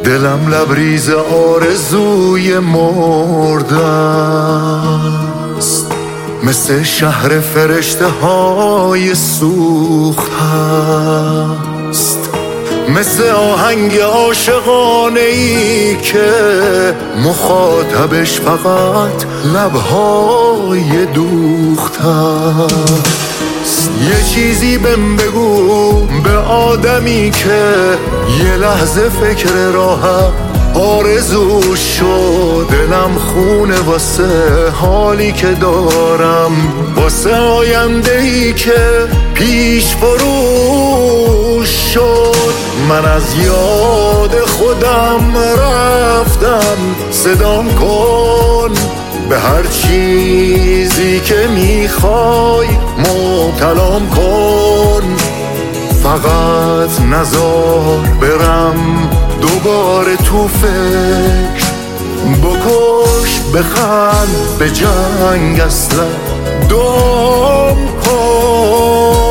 دلم لبریز آرزوی مرده است، مثل شهر فرشته های سوخت است، مثل آهنگ عاشقانه ای که مخاطبش فقط لبهای دوخت است. یه چیزی بهم بگو به آدمی که یه لحظه فکر راحت آرزو شد. دلم خونه واسه حالی که دارم، واسه آینده‌ای که پیش فروش شد. من از یاد خودم رفتم، صدام کن به هر چیزی که میخوای مبتلام کن. فقط نذار برم دوباره تو فکر، بکش بخند به جنگ اصلا دام کن.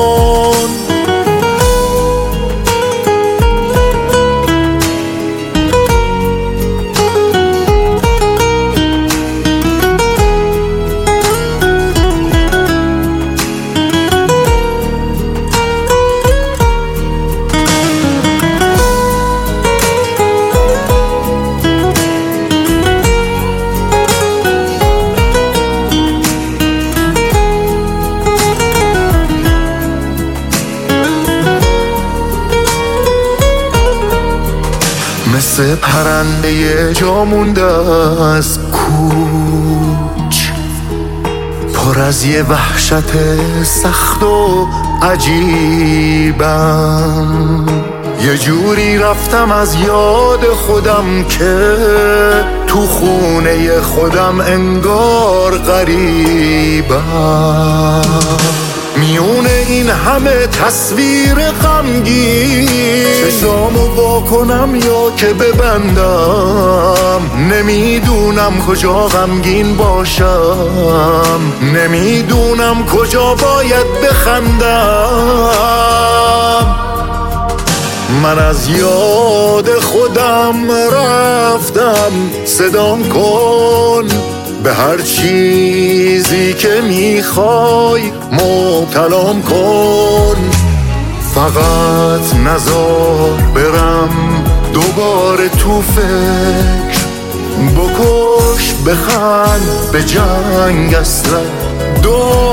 مثل پرنده جا مونده از کوچ، پر از یه وحشت سخت و عجیبم. یه جوری رفتم از یاد خودم که تو خونه خودم انگار غریبم. میونه این همه تصویر غمگین، چشامو وا کنم یا که ببندم. نمیدونم کجا غمگین باشم، نمیدونم کجا باید بخندم. من از یاد خودم رفتم، صدام کن به هر چیزی که میخوای مبتلام کن. فقط نذار برم دوباره تو فکر، بکش بخند به جنگ اصلا